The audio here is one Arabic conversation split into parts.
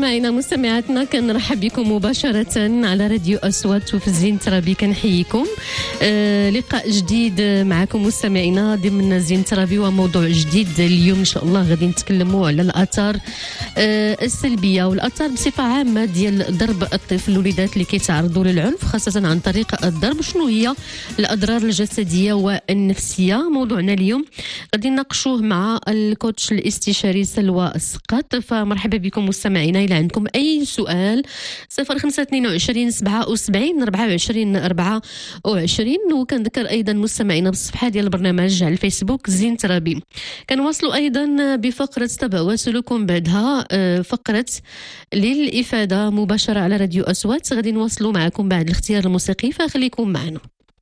مستمعينا مستمعاتنا كنرحب بكم مباشرة على راديو أصوات وفي زين ترابي. كنحييكم لقاء جديد معكم مستمعينا ضمن زين ترابي وموضوع جديد. اليوم إن شاء الله غادي نتكلموا على الآثار السلبية والآثار بصفة عامة ديال ضرب الطفل الوليدات اللي كيتعرضوا للعنف خاصة عن طريق الضرب. شنو هي الأضرار الجسدية والنفسية؟ موضوعنا اليوم غادي نناقشوه مع الكوتش الاستشاري سلوى السقاط. فمرحبا بكم مستمعينا. إلا عندكم أي سؤال 0522 77 24 24. وكنذكر أيضا مستمعينا بالصفحة ديال البرنامج على الفيسبوك زين ترابي. كنواصلوا أيضا بفقرة تابعوا سلوكم بعدها فقرة للإفادة مباشرة على راديو أصوات. غادي نواصلوا معكم بعد الاختيار الموسيقي فخليكم معنا.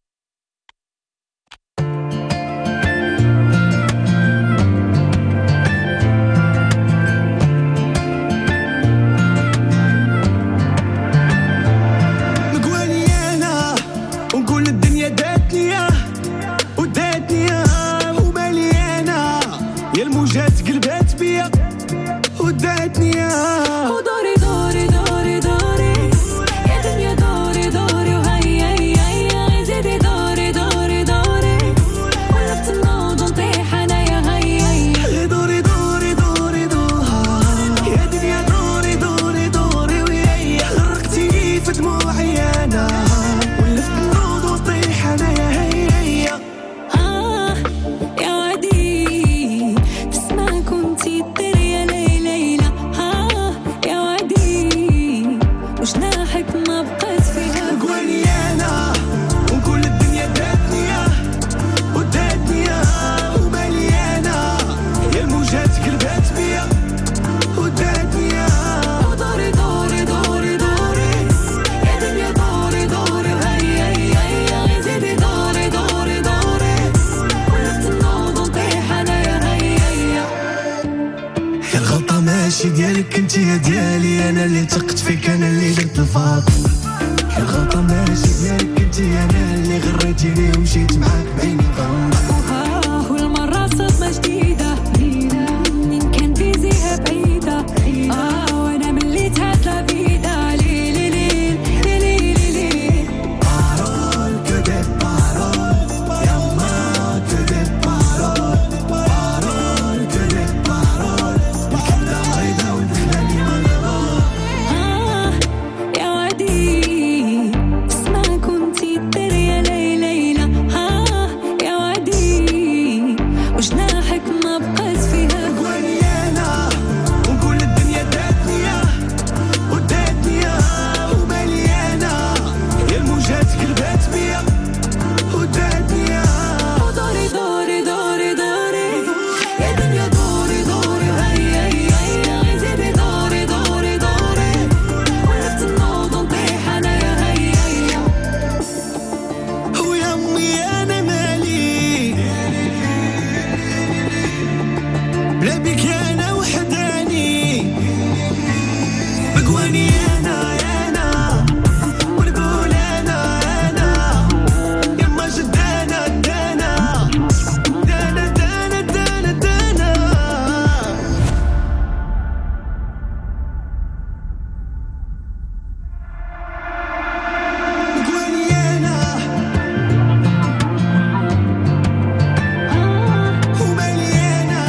الموجات قلبات بيا وداتني ودوري دوري دوري دوري يا دنيا دوري دوري وهيا هيا زيدي دوري دوري دوري ولفت النوض ونطيح انايا هيا دوري دوري دوري دوري يا دنيا دوري دوري دوري ويا غرقتيني في دموعي انا ولفت النوض ونطيح انايا هيا يا ودي وجناحك ما بقيت فيها قواني انا ونقول الدنيا داتني وداتني ومليانه يا الموجات قلبات بيا وداتني ودوري دوري دوري دوري يا دنيا دوري دوري هيا هيا زيدي دوري دوري دوري ولفت النوض ونطيح انايا هيا يا الغلطه ماشي ديالك انت يا ديالي انا اللي تقت فيك انا اللي درت الفاضل. يا الغلطه ماشي ديالك انت انا اللي غريتيني ومشيت معاك بعيني غلط والمره صدمه جديده من كان تيزيها بعيده وانا ملي تهزله بيدا لي لي لي لي لي لي بارول كدب بارول يا ما كدب بارول بارول كدب بارول الكلام غيبه والكلام مغلوب يا ودي اسمع كنتي تدري يا ليلى يا ودي وجناحك ما بقيت فيها قواني انا ونقول الدنيا داتني وداتني ومليانه يا الموجات قلبات بيا وداتني ودوري دوري دوري دوري يا دنيا دوري دوري هيا هيا زيدي دوري دوري دوري ولفت النوض ونطيح انايا هيا ويا امي انا مالي بلا بيك انا وحداني بقواني انا ونقول انا يما جدانا دانا دانا دانا دانا دانا بقواني انا ومليانه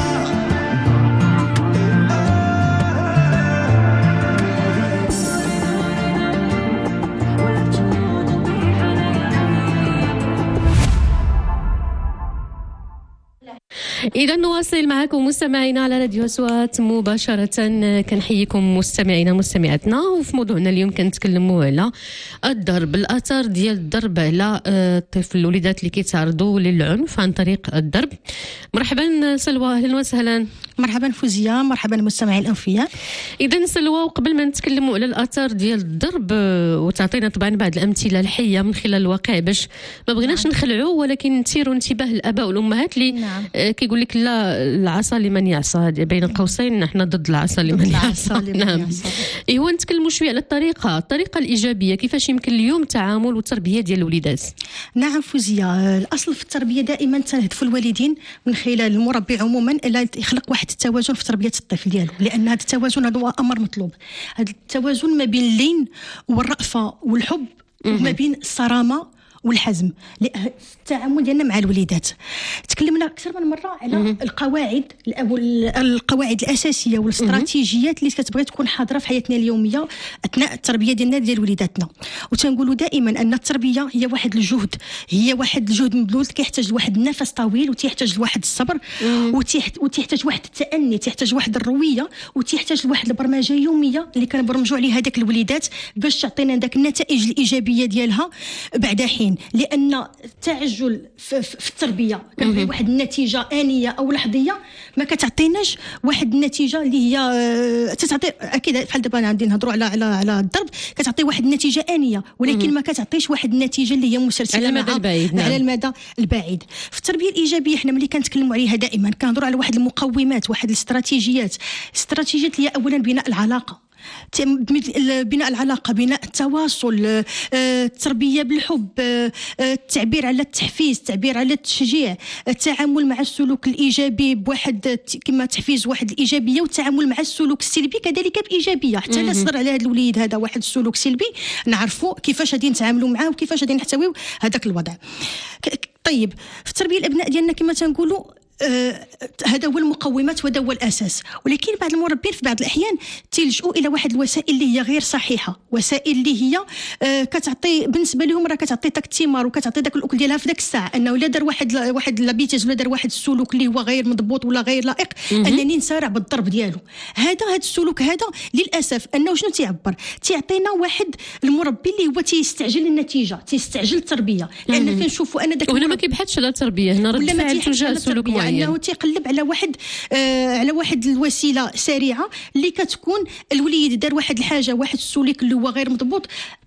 إذا نواصل معكم مستمعينا على راديو أصوات مباشرة. كنحييكم مستمعينا مستمعاتنا. وفي موضوعنا اليوم كنتكلموا على الضرب، الآثار ديال الضرب على الطفل الوليدات اللي كيتعرضوا للعنف عن طريق الضرب. مرحبا سلوى، أهلا وسهلا. مرحبا فوزية، مرحبا المستمعين الأنفياء. إذا سلوى، وقبل ما نتكلموا على الآثار ديال الضرب وتعطينا طبعا بعض الأمثلة الحية من خلال الواقع باش ما بغيناش نخلعوا ولكن نثيروا انتباه الآباء والأمهات اللي كيقول لك لا العصا لمن يعصى، بين قوسين نحن ضد العصا لمن يعصى. نعم. هو نتكلموا شويه على الطريقه الإيجابية كيفاش يمكن اليوم التعامل والتربية ديال الوليدات. نعم فوزية، الأصل في التربية دائما تنهدف الوالدين من خلال المربي عموما لا يخلق واحد التوازن في تربيه الطفل ديالو، لان هذا التوازن هذا هو امر مطلوب. هذا التوازن ما بين اللين والرأفه والحب وما بين الصرامه والحزم. التعامل ديالنا مع الوليدات تكلمنا اكثر من مره على القواعد الاساسيه والاستراتيجيات اللي كتبغي تكون حاضره في حياتنا اليوميه اثناء التربيه ديالنا ديال وليداتنا. وتنقولوا دائما ان التربيه هي واحد الجهد مبذول، كيحتاج لواحد النفس طويل، وتيحتاج لواحد الصبر، وتيحتاج واحد التأني، تيحتاج واحد الرويه، وتيحتاج لواحد البرمجه يوميه اللي كنبرمجوا عليها هذاك الوليدات باش تعطينا داك النتائج الايجابيه ديالها بعد حين. لان التعجل في التربيه كنبغي واحد النتيجه انيه او لحظيه، ما كتعطيناش واحد النتيجه اللي هي تتعطي اكيد بحال دابا غادي نهضروا على الضرب، كتعطي واحد النتيجه انيه ولكن ما كتعطيش واحد النتيجه اللي هي مسلسله على المدى البعيد. على المدى البعيد. في التربيه الايجابيه حنا ملي كنتكلموا عليها دائما كنهضروا على واحد المقومات، واحد الاستراتيجيات اللي هي اولا بناء العلاقه، بناء العلاقة، بناء التواصل، التربية بالحب، التعبير على التحفيز، التعبير على التشجيع، التعامل مع السلوك الإيجابي بواحد كما تحفيز واحد الإيجابية، والتعامل مع السلوك السلبي كذلك بإيجابية. حتى لا صدر على هذا الوليد هذا واحد السلوك سلبي نعرفوا كيفاش غادي نتعاملوا معاه وكيفاش غادي نحتويو هذاك الوضع. طيب في التربية الأبناء ديالنا كما تنقولوا هذا هو المقومات وهذا هو الاساس، ولكن بعض المربين في بعض الاحيان تلجؤوا الى واحد الوسائل اللي هي غير صحيحه، وسائل اللي هي كتعطي بالنسبه لهم راه كتعطي داك الثمار وكتعطي داك الاكل ديالها في داك الساعه، انه الا دار واحد لابيتاج ولا دار واحد السلوك اللي هو غير مضبوط ولا غير لائق انني نسارع بالضرب ديالو. هذا السلوك هذا للاسف انه شنو تيعطينا واحد المربي اللي هو تيستعجل النتيجه، تيستعجل التربيه، لان كنشوفوا ان داك وهنا ما كيبحثش على التربيه، هنا رد فعل تجاه سلوك معين، انه تيقلب على واحد الوسيله سريعه اللي كتكون الوليد دار واحد الحاجه، واحد السلوك اللي هو غير مضبوط.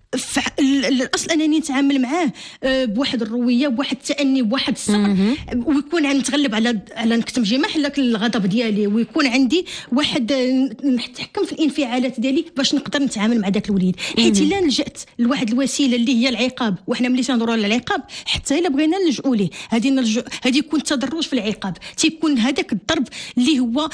الاصل انني نتعامل معاه بواحد الرويه، بواحد التأني، بواحد الصبر، ويكون عندي نتغلب على نكتم جماح الغضب ديالي، ويكون عندي واحد نتحكم في الانفعالات ديالي باش نقدر نتعامل مع داك الوليد. حيت الا لجأت لواحد الوسيله اللي هي العقاب، وحنا ملي تنهضروا على العقاب حتى الا بغينا نلجؤوا ليه هذه يكون تدرج في العقاب، تيكون هذاك الضرب اللي هو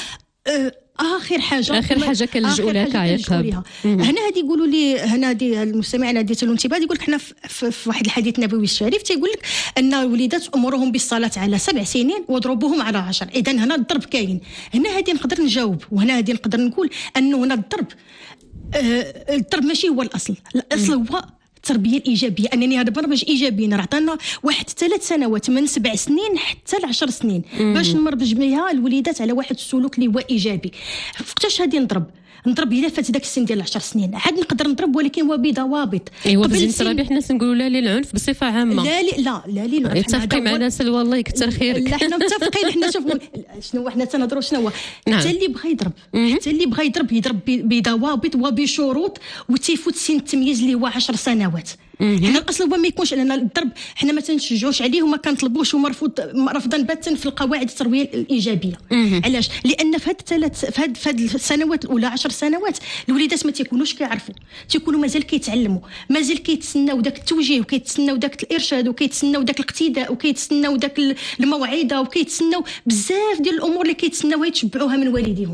اخر حاجه كنلجؤوا لها كعقاب. هنا هذه يقولوا لي، هنا هذه المستمعين هذه الانتباه، يقول لك حنا في واحد الحديث النبوي الشريف تيقول لك ان الوليدات امرهم بالصلاه على 7 سنين واضربوهم على 10. اذا هنا الضرب كاين. هنا هذه نقدر نجاوب، وهنا هذه نقدر نقول انه هنا الضرب ماشي هو الاصل هو التربيه الايجابيه، انني هذا برنامج ايجابي راه عطانا واحد 3 سنوات من 7 سنين حتى ل 10 سنين باش نمربج بها الوليدات على واحد السلوك اللي هو ايجابي. وقتاش غادي نضرب الا فات داك السن ديال 10 سنين عاد نقدر نضرب، ولكن هو بضوابط. ايوا بزين التربيه حنا تنقولوا لا للعنف بصفه عامه. لا للعنف. متفقين معنا سلوى، الله يكثر خيرك. لا حنا متفقين، حنا شوفوا شنو حنا تنهضروا شنو هو. حتى اللي بغى يضرب بضوابط وبشروط، وتيفوت سن التمييز اللي هو 10 سنوات. حنا الاصل هو ما يكونش، لان الضرب حنا ما تنشجعوش عليه وما كنطلبوش، رفضا باتا في القواعد التربويه الايجابيه. علاش؟ لان في هاد السنوات الاولى 10 سنوات الوليدات ما تيكونوش كيعرفوا، تيكونوا مازال كيتعلموا، مازال كيتسناو داك التوجيه، وكيتسناو داك الارشاد، وكيتسناو داك الاقتداء، وكيتسناو داك الموعظه، وكيتسناو بزاف ديال الامور اللي كيتسناوها يتشبعوها من والديهم.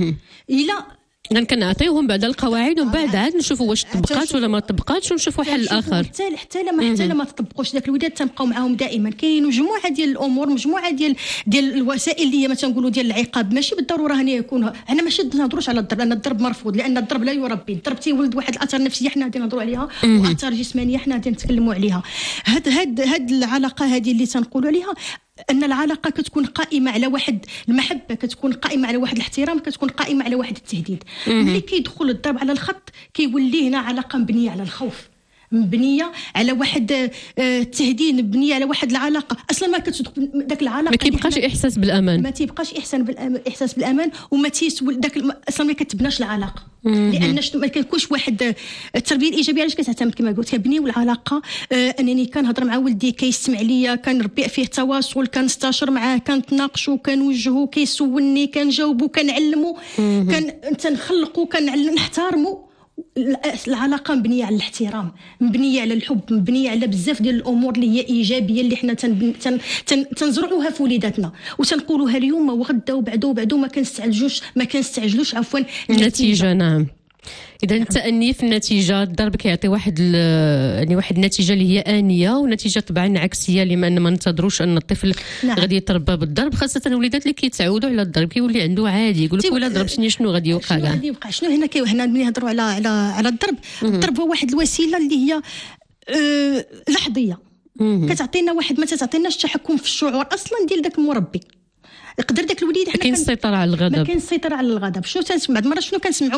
إذا كنعطيوهم بعد القواعد ومن بعد عاد نشوفوا واش طبقات ولا ما طبقاتش ونشوفوا حل آخر. حتى لا ما تطبقوش داك الوليدات تنبقاو معاهم دائما. كاين مجموعه ديال الامور، مجموعه ديال الوسائل اللي هي ما تنقولوا ديال العقاب، ماشي بالضروره هني يكون. انا ماشي نهضروش على الضرب، لان الضرب مرفوض، لان الضرب لا يربي. الضرب تيولد واحد الاثار نفسيه حنا غادي نهضروا عليها، واثار جسمانيه حنا غادي نتكلموا عليها. هاد العلاقه هذه اللي تنقولوا عليها ان العلاقه كتكون قائمه على واحد المحبه، كتكون قائمه على واحد الاحترام، كتكون قائمه على واحد التهديد. ملي كيدخل الضرب على الخط كيولي هنا علاقه مبنيه على الخوف، مبنيه على واحد التهديد، مبنيه على واحد العلاقه اصلا ما كتدخل داك العلاقه، ما كيبقاش احساس بالامان، ما تيبقاش احساس بالامان، وما تيسول داك اصلا ما كتبناش العلاقه. لان ما كنكونش واحد التربيه الايجابيه علاش كتعتمد كما قلت كنبنيو العلاقه. انني كنهضر مع ولدي كيستمع ليا، كنربي فيه تواصل، كنستشر معاه، كنتناقشوا، كنوجهوا، كيسولني، كنجاوبوا، كنعلموا، تنخلقوا، كنحترموا. العلاقه مبنيه على الاحترام، مبنيه على الحب، مبنيه على بزاف ديال الامور اللي هي ايجابيه اللي حنا تنزرعوها في وليداتنا وتنقولوها اليوم وغدا وبعده ما كنستعجلوش عفوا النتيجه. نعم. اذا التأني في النتيجه، الضرب كيعطي واحد واحد النتيجه اللي هي انيه، ونتيجه طبعا عكسيه لما ما ننتظروش ان الطفل غادي يتربى بالضرب، خاصه الوليدات اللي كيتعودوا على الضرب كيولي عنده عادي، يقول لك ولا ضربتني شنو غادي يوقع كاع. شنو هنا ملي نهضروا على الضرب هو واحد الوسيله اللي هي لحظيه، كتعطينا واحد ما تعطيناش تحكم في الشعور اصلا ديال داك المربي. يقدر داك الوليد حنا كاين السيطره على الغضب، ما كاين السيطره على الغضب. شنو بعض المرات شنو كنسمعوا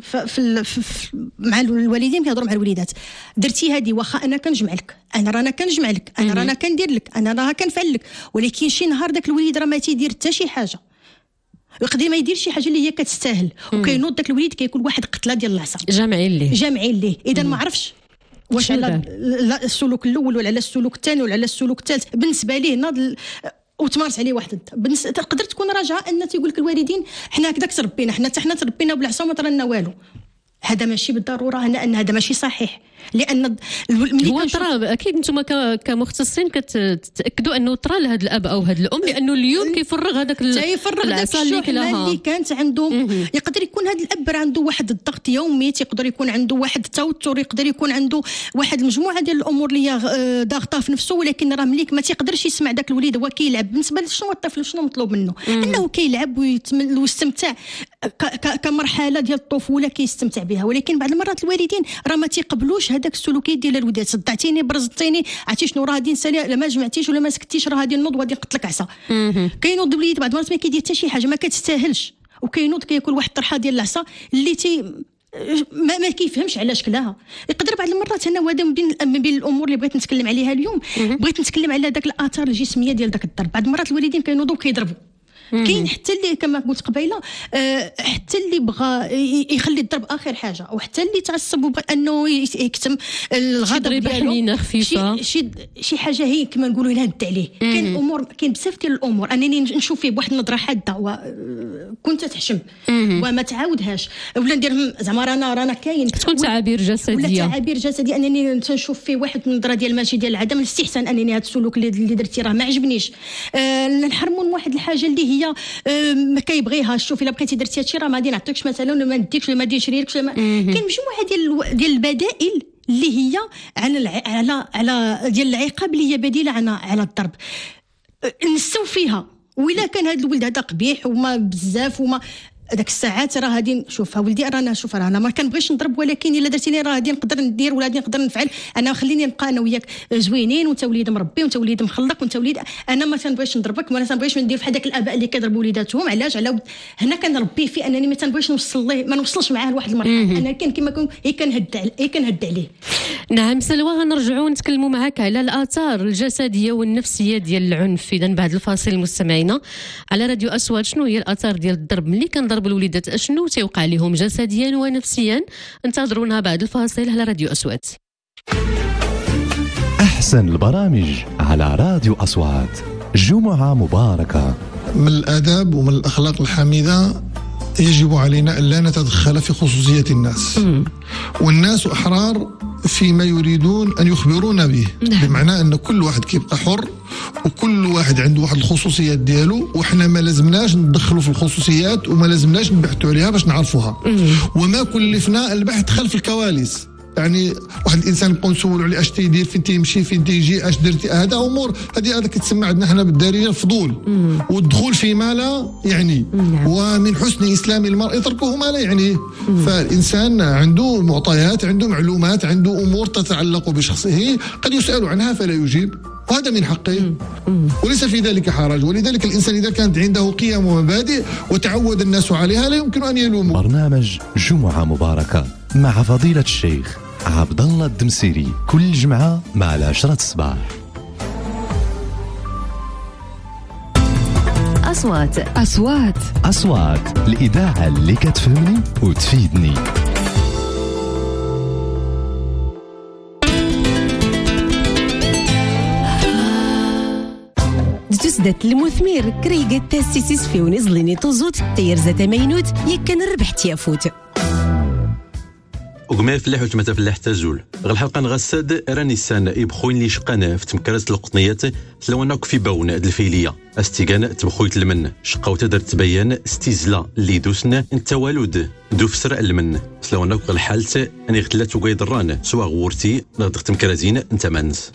مع الوالدين كيهضروا مع الوليدات، درتي هذه واخا انا كنجمع لك، انا رانا كنجمع لك، انا رانا كندير لك، انا راه كنفعل لك، ولكن شي نهار داك الوليد راه ما تيدير حتى شي حاجه، يقدر ما يدير شي حاجه اللي هي كتستاهل، وكينوض داك الوليد كيكون واحد قتله ديال العصا جامعين ليه. اذا ما عرفش واش على السلوك الاول ولا على السلوك الثاني ولا على السلوك الثالث، بالنسبه ليه ناض وتمارس عليه واحد تقدر تكون راجعه ان تيقول لك الوالدين حنا هكذاك تربينا، حنا تربينا بالعصا وما طرنا والو. هذا ماشي بالضروره، ان هذا ماشي صحيح، لان هو ترى اكيد انتم كمختصين كتاكدوا انه ترى لهذا الاب او هذا الام، لانه اليوم كيفرغ هذاك العصا اللي كانت عنده. يقدر يكون هذا الاب عنده واحد الضغط يومي، يقدر يكون عنده واحد التوتر، يقدر يكون عنده واحد المجموعه ديال الامور اللي هي ضاغطه في نفسه، ولكن راه مليك ما تيقدرش يسمع داك الوليد هو كيلعب. بالنسبه لشنو الطفل شنو مطلوب منه؟ انه كيلعب ويستمتع كمرحله ديال الطفوله كيستمتع بها، ولكن بعض المرات الوالدين راه ما تيقبلوش هذاك السلوكيات ديال الوليدات. صدعتيني برزتيني عرفتي شنو راه غادي نسالي، لا ما جمعتيش ولا ما سكتيش راه غادي نوض وغادي نقتلك عصا. كاينوض الوليد بعض المرات ما كيدير حتى شي حاجه ما كتستاهلش، وكاينوض كياكل واحد الطرحه ديال العصا اللي ما كيفهمش على شكلها. يقدر بعض المرات انا وهذا من بين الامور اللي بغيت نتكلم عليها اليوم، بغيت نتكلم على داك الاثار الجسميه ديال داك الضرب. بعض المرات الوالدين كينوضوا كيضربوا، كاين حتى اللي كما قلت قبيله حتى اللي بغى يخلي الضرب اخر حاجه، وحتى اللي تعصب وبغى انه يكتم الغضب ديالو شي حاجه هي كما نقولوا ينهد عليه. كاين امور، كاين بزاف ديال الامور انني نشوف فيه بواحد النظره حاده وكنت تحشم وما تعاودهاش، ولا ندير زعما رانا كاين تكون تعابير جسديه ولا تعابير جسديه انني تنشوف فيه واحد النظره ديال ماشي ديال العدم الاستحسان، انني هذا السلوك اللي درتي راه ما عجبنيش، نحرموا من واحد الحاجه اللي هي ما كيبغيهاش. شوفي الا بقيتي درتي هادشي راه ما غادي نعطيكش مثلا ولا ما نديكش ولا ما نديرش ليكش. كاين مجموعه ديال البدائل اللي هي على ديال العقاب اللي هي بديله على الضرب، نسوا فيها. وإلا كان هذا الولد هذا قبيح وما بزاف وما داك الساعات راه غادي نشوفها ولدي رانا شوف رانا ما كنبغيش نضرب، ولكن الا درتي لي راه غادي نقدر ندير ولا غادي نقدر نفعل. انا خليني نبقى انا وياك زوينين وانت وليد مربي وانت وليد مخلق وانت وليد، انا ما تنبغيش نضربك ولا تنبغيش ندير بحال داك الاباء اللي كيضربوا وليداتهم. علاش؟ على هنا كنربيه في انني ما تنبغيش نوصل ليه، ما نوصلش معاه لواحد المرحله انا كيما كنهد عليه. نعم سلوى، غنرجعوا نتكلموا معك على الاثار الجسديه والنفسيه ديال العنف. اذا بعد الفاصل مستمعينا على راديو أصوات، شنو هي الاثار ديال الضرب ملي كنضربوا الوليدات، اشنو تيوقع لهم جسديا ونفسيا؟ انتظرونا بعد الفاصل على راديو أصوات. احسن البرامج على راديو أصوات. جمعة مباركة. من الآداب ومن الأخلاق الحميدة يجب علينا أن لا نتدخل في خصوصية الناس، والناس أحرار فيما يريدون أن يخبرونا به. بمعنى أن كل واحد كيبقى حر وكل واحد عنده واحد الخصوصيات ديالو، وإحنا ما لازمناش ندخلوا في الخصوصيات وما لازمناش نبحثوا عليها باش نعرفوها، وما كلفنا البحث خلف الكواليس. يعني واحد الانسان نبقاو نسولوا عليه اش تيدير، فين تيمشي، فين تيجي، اش درتي، هذا امور هذا كتسمى عندنا حنا بالدارجه الفضول والدخول فيما لا يعني. ومن حسن اسلام المرء تركه ما لا يعني. فالانسان عنده معطيات، عنده معلومات، عنده امور تتعلق بشخصه قد يسال عنها فلا يجيب، وهذا من حقه وليس في ذلك حرج. ولذلك الانسان اذا كانت عنده قيم ومبادئ وتعود الناس عليها لا يمكن ان يلوموا. برنامج جمعة مباركة مع فضيلة الشيخ عبد الله الدمسيري كل جمعة مع 10 الصباح. أصوات الإذاعة اللي كتفهمني وتفيدني. تسدت المثمير كريقة تاسيسيس في ونزليني توزوت تيرزة مينوت يكن ربح تيافوت. وقمار فلاح وتمتا فلاح تزول غير الحلقه نغسد راني سان يبخوين لي شقنا في تمكرات القطنيات تلوناك في باون الفيليه استيغان تبخويت المن شقاو تقدر تبين استيزلا اللي دوسنا انت والود دوف سرع المن تلوناك غير حالته اني غتلات وقايد الران سوا غورتي نغدق تمكرازين انت منز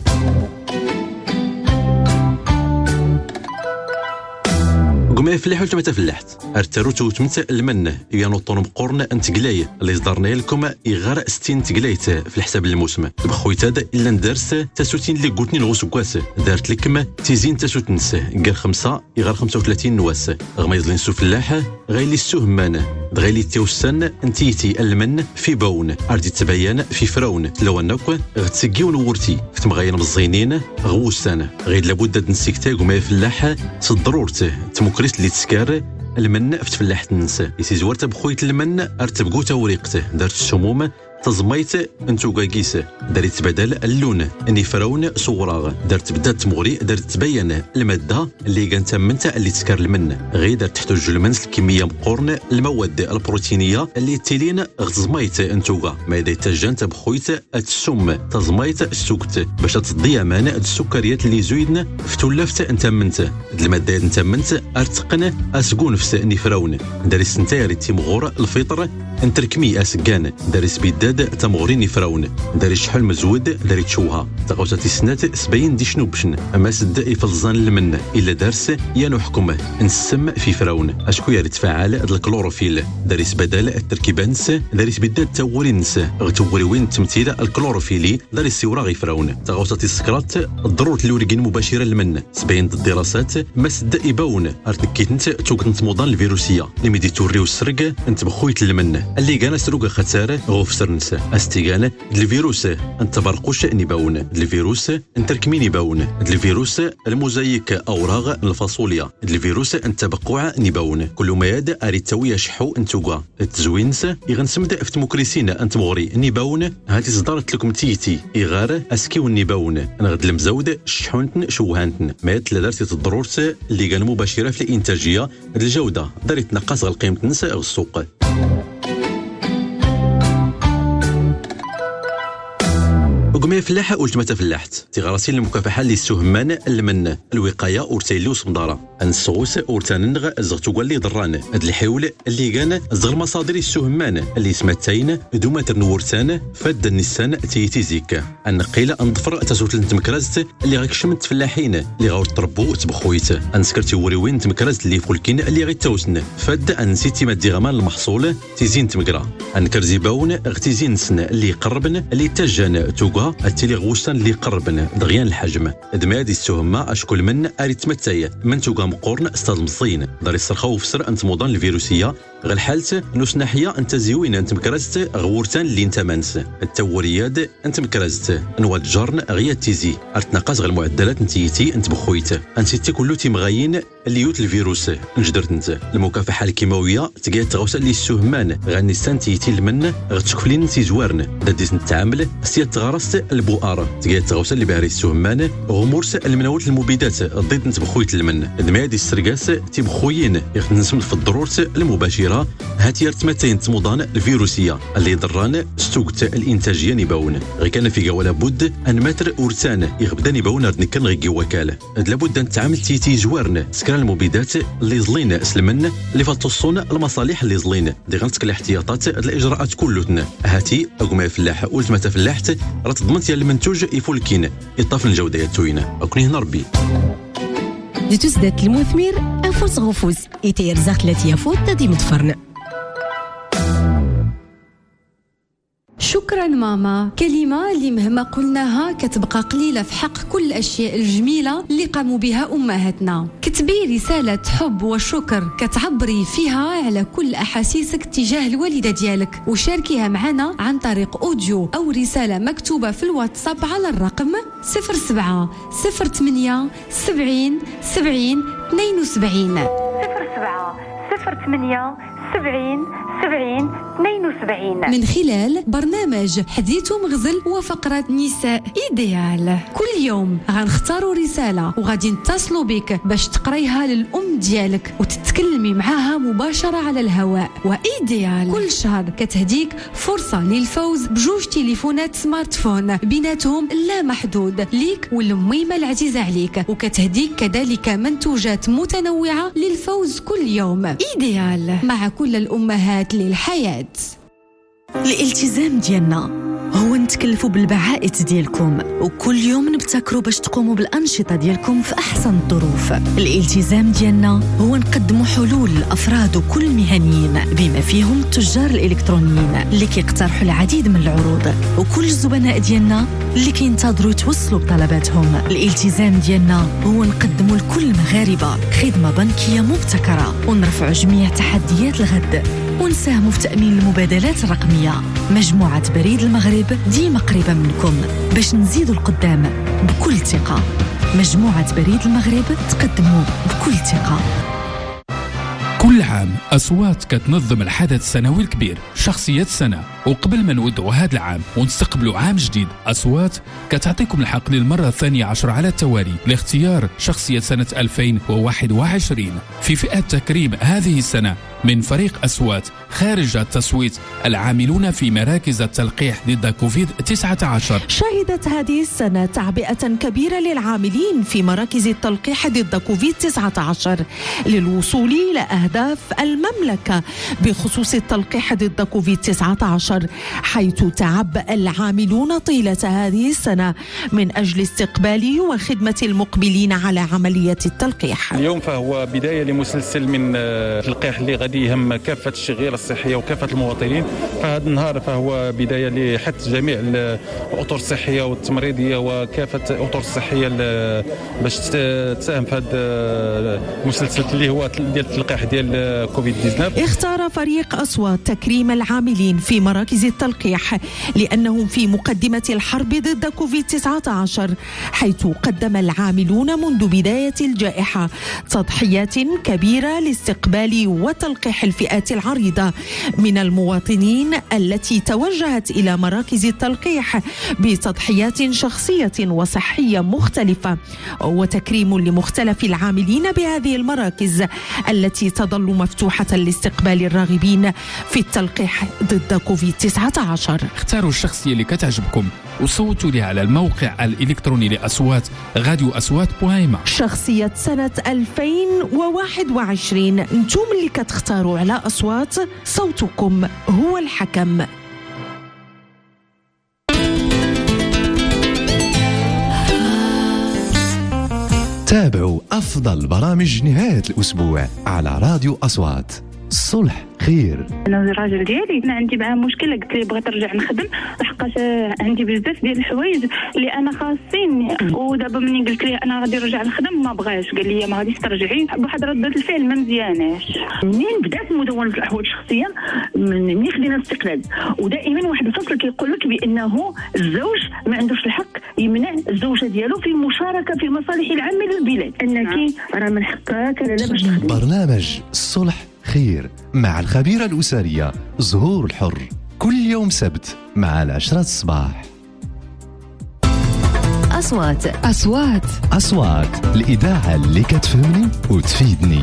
قمي فلاح ولا متى فلاحت ارتروتو تمت المن ينوطون مقورن انت قلاي اللي صدرنا لكم يغار 60 تقلايت في الحساب الموسم بخويت هذا الا ندرس تسوتين اللي قلتني الغسكواس دارت لكم تيزين تسوتنس قال 5 يغار 35 نواس غما يزلين سو فلاح غايلي السهمان غايلي تيوسن انتيتي المن في باون اردي تبين في فراون لو انك غتسقيون ورتي في تمغاين مزينين غوسان غير لابد نسيكتا قمي فلاح صدرورته تمكريس اللي تسكار المن في تفلاحت النساء يسي زورت بخويت المن ارتبقو توريقته دارت السموم تزميت انتو قاقيس دارت بدل اللون اني فراون صوراغ دارت بدات تمغري دارت تبين الماده اللي كانت منتا اللي تسكر المن غير دارت تحتاج المنس الكميه مقورن المواد البروتينيه اللي تيلين غتزميت انتو ما اذا تجانت بخويت السم تزميت السكت باش تضيع مانع السكريات اللي زويدنا في تولفت انت منت الماده انت منت ارتقن اسكون في اني فراون دارت سنتاير تيمغور الفطر انتركمي اسكان دارت بيداد تمغريني فراون داري شحال مزود داري تشوها تقوتي سنات 70 دي شنو بشن اما سد يفلزان المن الا دارس يا نحكم نسم في فراون اشكو يا تفاعل الكلوروفيل داري بدل التركيبانس داري بيداد تورينس غتوري وين تمثيل الكلوروفيلي داري السيوره غي فراون تقوتي السكرات الضروره الورقين مباشره المن 70 الدراسات ما سد يباون ارتكيت توقنت موضان الفيروسيه اللي ميدي توريو السرق انت بخويت المن اللي كان سروق خساره غوفسر نسا استيغانا الفيروس انت برقوش نباون الفيروس انت ركمين يباون الفيروس الموزايك اوراغ الفاصوليا الفيروس انت بقوع نباون كل ما يد اري تسوي شحو انتوغا التزوينس يغنسمد في تموكريسين انت مغري نباون هاتي صدرت لكم تيتي اغار اسكيو نباون نغد المزود شحونتن شوهانتن ما يتلدرتي الضرورت اللي كان مباشره في الانتاجيه الجوده دارت نقص القيمه نساء السوق وقمي فلاحة قلت متى فلاحت تغراسين المكافحة اللي السهمان المن الوقاية ورتيلي وصمدارة الصوص ورتاننغ الزغتو قال لي ضران هاد الحول اللي كان زغر مصادر السهمان اللي سمتين دوماتر نورتان فاد النسان تيتيزيك النقيلة انضفر تسوت التمكرازت اللي غاك شمت فلاحين اللي غاور تربو تبخويت انسكرتي وريوين تمكرازت اللي فولكين اللي غي توسن فاد انسيتي مادي غمان المحصول تيزين تمكرا انكرزي باون اغتيزين سن اللي قربن اللي تجان توقا التيلي غوسان اللي قربنا دغيان الحجم دمادي السهمة اشكل من اريتمتاي من توقا مقورن استاذ مصين داري السرخاو فسر انت موضان الفيروسيه غير حالت نوس ناحيه انت زيوين انت مكرزت غورتان اللي انت مانس التورياد انت مكرزت نواد جارن غيا تيزي ارتناقص غير المعدلات نتيتي انت بخويت انت كلو تيمغاين اللي يوت الفيروس نجدرت انت المكافحه الكيماويه تقيت تغوسا اللي السهمان غاني سانتيتي المن غتشكفلين انت زوارن داديت نتعامل سيات تغرست البؤاره تقيت تغوسا اللي باري السهمان غمورس المناوت المبيدات ضد انت بخويت المن دمادي السرقاس تيبخوين يخنسم في الضرورت المباشره هاتي ارتمتين تموضان الفيروسيه اللي ضران ستوقت الانتاجيه نباون غير كان في ولا بد ان متر اورتان يغبدا نباون نكن غيكي وكاله لابد ان تعامل تيتي جوارن سكران المبيدات اللي زلين سلمن اللي فتصون المصالح اللي زلين دي غنتك الاحتياطات الاجراءات كلتنا هاتي اقوم فلاح قلت متى فلاحت راه تضمنت يا المنتوج يفولكين يطاف الجوده توينه اكوني هنا ربي دي تسدات المثمر أفوس غفوز إتير زاخلة يفوت تدي متفرن. شكرا ماما، كلمة اللي مهما قلناها كتبقى قليلة في حق كل الأشياء الجميلة اللي قاموا بها أمهاتنا. كتبي رسالة حب وشكر كتعبري فيها على كل أحاسيسك تجاه الوالدة ديالك وشاركيها معنا عن طريق أوديو أو رسالة مكتوبة في الواتساب على الرقم 07 08 70 70 72 07 08 70 70 72. من خلال برنامج حديث مغزل وفقرة نساء إيديال. كل يوم غنختاروا رسالة وغادي نتصلوا بك باش تقريها للأم ديالك وتتكلمي معاها مباشرة على الهواء. وإيديال كل شهر كتهديك فرصة للفوز بجوج تليفونات سمارت فون بيناتهم لا محدود ليك والميمة العزيزة عليك، وكتهديك كذلك منتوجات متنوعة للفوز كل يوم. إيديال مع كل الأمهات للحياة. الالتزام ديالنا هو نتكلفوا بالبعائد ديالكم وكل يوم نبتكروا باش تقوموا بالأنشطة ديالكم في أحسن الظروف. الالتزام ديالنا هو نقدموا حلول للأفراد وكل المهنيين بما فيهم التجار الإلكترونيين اللي كيقترحوا العديد من العروض وكل الزبناء ديالنا اللي كينتظروا يتوصلوا بطلباتهم. الالتزام ديالنا هو نقدموا لكل المغاربة خدمة بنكية مبتكرة ونرفعوا جميع تحديات الغد ونساهموا في تأمين المبادلات الرقمية. مجموعة بريد المغرب ديما قريبة منكم باش نزيدوا القدام بكل ثقة. مجموعة بريد المغرب تقدموا بكل ثقة. كل عام أصوات كتنظم الحدث السنوي الكبير شخصيات السنة، وقبل ما نودعوا هذا العام ونستقبلوا عام جديد أصوات كتعطيكم الحق للمرة الثانية عشر على التوالي لاختيار شخصية سنة 2021 في فئة تكريم هذه السنة من فريق أصوات خارج التصويت العاملون في مراكز التلقيح ضد كوفيد-19. شهدت هذه السنة تعبئة كبيرة للعاملين في مراكز التلقيح ضد كوفيد-19 للوصول إلى أهداف المملكة بخصوص التلقيح ضد كوفيد-19، حيث تعبأ العاملون طيلة هذه السنة من أجل استقبال وخدمة المقبلين على عملية التلقيح. اليوم فهو بداية لمسلسل من التلقيح اللي غادي يهم كافة الشغيرة الصحية وكافة المواطنين. فهذا النهار فهو بداية لحث جميع الأطر الصحية والتمريضية وكافة الأطر الصحية باش تساهم في هذا المسلسل اللي هو ديال التلقيح ديال كوفيد-19. اختار فريق أصوات تكريم العاملين في مراكز التلقيح لأنهم في مقدمة الحرب ضد كوفيد-19، حيث قدم العاملون منذ بداية الجائحة تضحيات كبيرة لاستقبال وتلقيح الفئات العريضة من المواطنين التي توجهت إلى مراكز التلقيح بتضحيات شخصية وصحية مختلفة، وتكريم لمختلف العاملين بهذه المراكز التي تظل مفتوحة لاستقبال الراغبين في التلقيح ضد كوفيد-19. اختاروا الشخصية اللي كتعجبكم وصوتوا لها على الموقع الإلكتروني لأصوات غاديو أصوات.ma. شخصية سنة 2021 انتم اللي كتختاروا على أصوات، صوتكم هو الحكم. تابعوا أفضل برامج نهاية الأسبوع على راديو أصوات. الصلح خير. انا الراجل ديالي انا عندي معاه مشكله، قلت لي بغيت نرجع نخدم لحقاش عندي بزاف ديال الحوايج اللي انا خاصين، ودابا منين قلت ليه انا غادي نرجع نخدم ما بغاش، قال لي ما غاديش ترجعي بواحد رده الفعل ما مزياناش. منين بدات مدونه الاحوال الشخصيه منين خدينا الاستقلال، ودائما واحد الفصل كيقول لك بانه الزوج ما عندوش الحق يمنع الزوجه ديالو في المشاركه في المصالح العامه للبلاد، انك راه من حقك لا باش تخدمي. برنامج الصلح خير مع الخبيرة الأسرية زهور الحر كل يوم سبت مع 10 الصباح. أصوات الإذاعة اللي كتفهمني وتفيدني.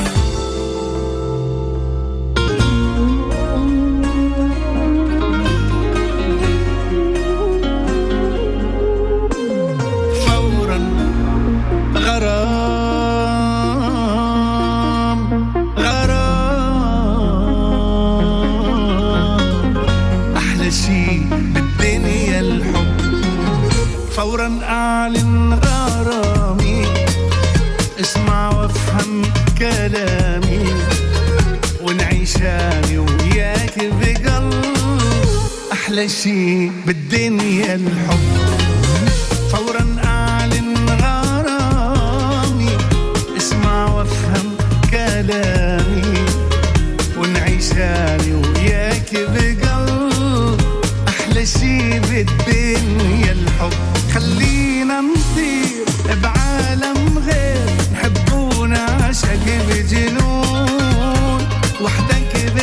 فورا أعلن غرامي، اسمع وافهم كلامي، ونعيش أنا وياك بقلب. أحلى شي بالدنيا الحب. فورا أعلن غرامي، اسمع وافهم كلامي، ونعيش أنا وياك بقلب. أحلى شي بالدنيا الحب. خلينا نطير بعالم غير، نحبونا عشق بجنون، وحدك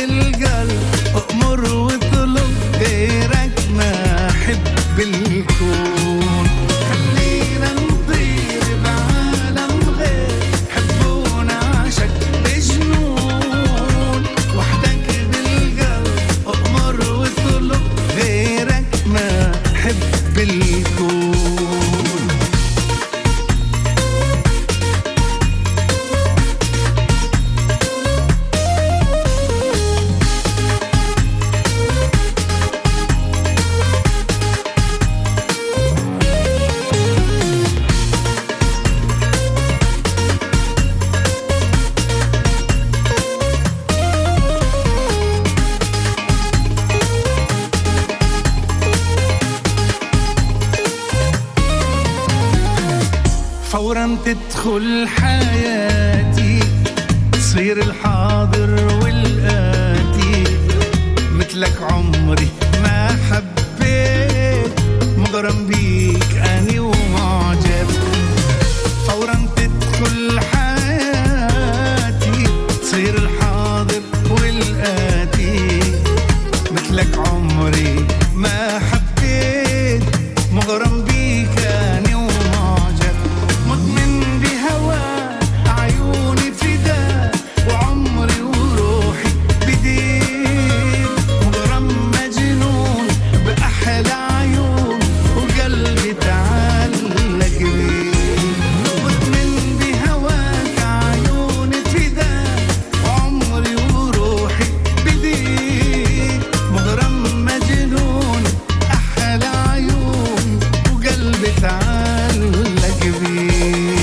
فورا تدخل حياتي تصير الحاضر والآتي مثلك عمري ما حبيت مغرم بيك أني ومعجب فورا تدخل حياتي تصير الحاضر والآتي مثلك عمري ما حبيت مغرم بيك أني ومعجب مدمن بهواك عيوني فداك وعمري وروحي بديك مغرم مجنون بأحلى عيون وقلبي تعلق بيك مدمن بهواك عيوني فداك وعمري وروحي بديك مغرم مجنون أحلى عيون وقلبي تعلق بيك